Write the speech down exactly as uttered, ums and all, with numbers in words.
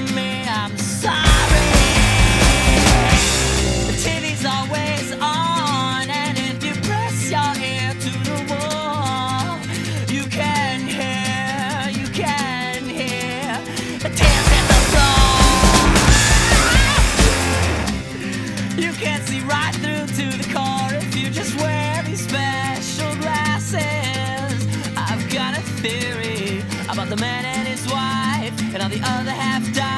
me, I'm sorry. The T V's always on, and if you press your ear to the wall, you can hear, you can hear the tears hit the floor. You can't see right through to the core if you just wear these special glasses. I've got a theory about the man and his wife, and how the other half